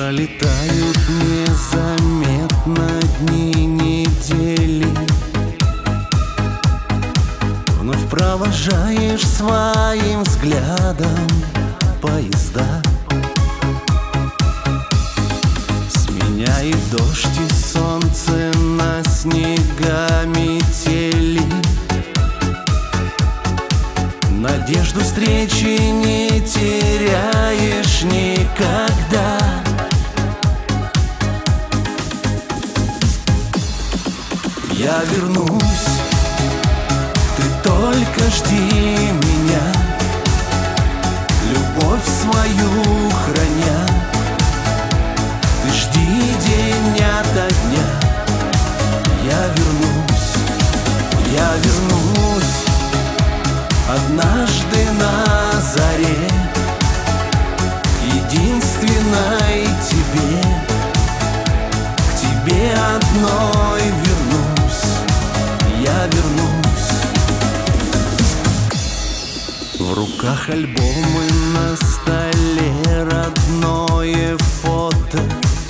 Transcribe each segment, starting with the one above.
Пролетают незаметно дни, недели. Вновь провожаешь своим взглядом поезда. Сменяет дождь и солнце на снега метели. Надежду встречи не теряешь никогда. Я вернусь, ты только жди меня, любовь свою храня. Ты жди день ото дня. Я вернусь однажды на заре к единственной тебе, к тебе одной вернусь. Я вернусь. В руках альбомы, на столе родное фото.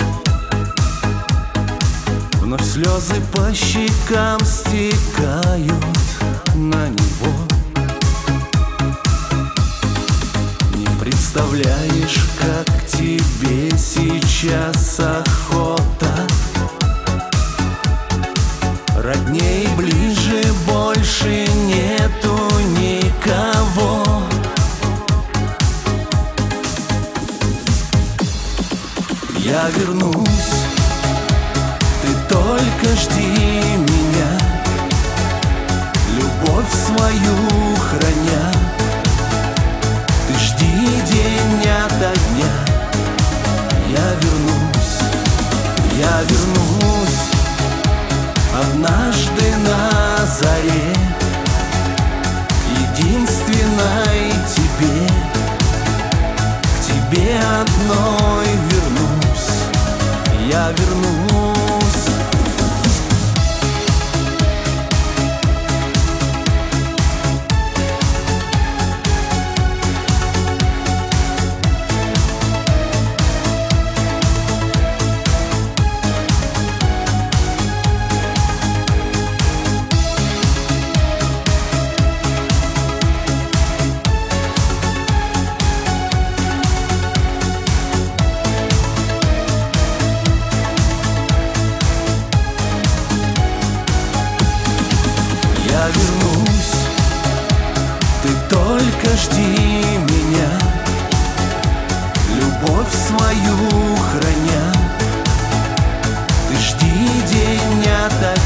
Вновь слезы по щекам стекают на него. Не представляешь, как тебе сейчас охота. Родней ближе больше нету никого. Я вернусь, ты только жди меня, любовь свою храня. Ты жди день ото дня. Я вернусь однажды на заре к единственной тебе, к тебе одной вернусь. Я вернусь. Я вернусь, ты только жди меня, любовь свою храня. Ты жди день ото